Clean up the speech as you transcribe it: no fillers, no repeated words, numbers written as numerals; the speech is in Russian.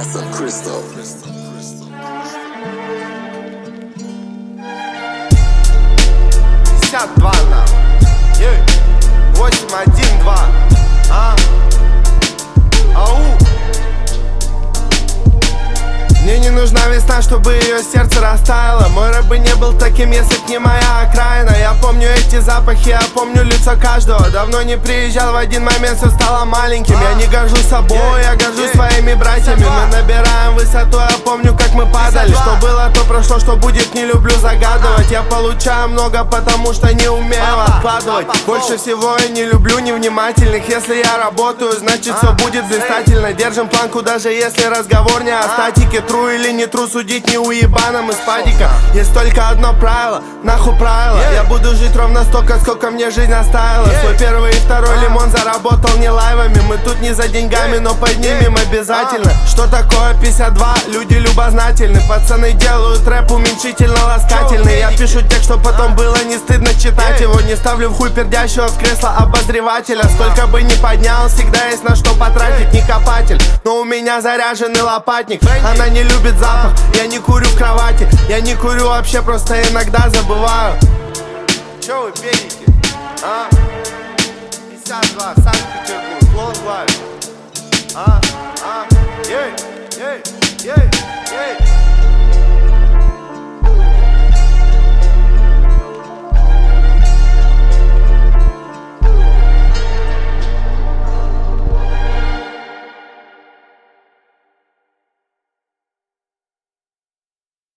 Acid Crystal. 52 на 812. Ау. Мне не нужна весна, чтобы ее сердце растаяло. Мой рэп бы не был таким, если б не моя окраина. Я помню эти запахи, я помню лицо каждого. Давно не приезжал, в один момент все стало маленьким. Я не горжусь собой, я горжусь своими братьями. Мы набираем высоту, я помню, как мы падали. Что было, то прошло, что будет, не люблю загадывать. Я получаю много, потому что не умею откладывать. Больше всего я не люблю невнимательных. Если я работаю, значит все будет блистательно. Держим планку, даже если разговор не о статике. Тру или не тру, судить не уебаном из падика. Есть только одно правило, нахуй правило. Я буду жить ровно столько, сколько мне жизнь оставила. Свой первый и второй лимон заработал не лайвами. Мы тут не за деньгами, но поднимем обязательно. Что такое 52? Люди любознательны. Пацаны делают рэп уменьшительно-ласкательный. Я пишу текст, что потом было не стыдно читать его. Не ставлю в хуй пердящего в кресло обозревателя. Сколько бы ни поднял, всегда есть на что потратить. Не копатель, но у меня заряженный лопатник. Она не любит запах, я не курю в кровати. Я не курю вообще, просто иногда забываю. Чё вы педики? 52.